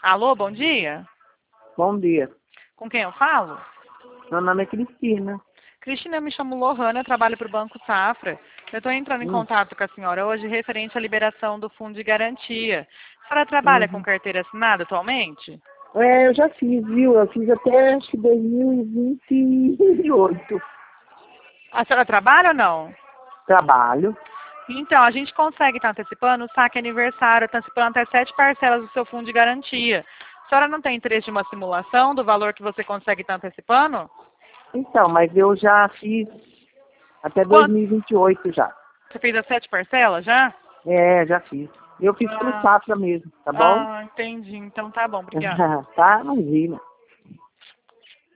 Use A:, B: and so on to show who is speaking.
A: Alô, bom dia.
B: Bom dia.
A: Com quem eu falo?
B: Meu nome é Cristina.
A: Cristina, eu me chamo Lohana, eu trabalho para o Banco Safra. Eu estou entrando em
B: Hum,
A: contato com a senhora hoje referente à liberação do fundo de garantia. A senhora trabalha com
B: uhum.
A: carteira assinada atualmente?
B: Eu já fiz, viu? Eu fiz até acho que 2028.
A: A senhora trabalha ou não?
B: Trabalho.
A: Então, a gente consegue estar antecipando o saque aniversário, antecipando até 7 parcelas do seu fundo de garantia. A senhora não tem interesse em uma simulação do valor que você consegue estar antecipando?
B: Então, mas eu já fiz até
A: Quanto?
B: 2028 já.
A: Você fez as 7 parcelas já?
B: Já fiz. Eu fiz pro
A: Ah,
B: Safra mesmo, tá bom?
A: entendi. Então tá bom, obrigada.
B: Tá? Imagina.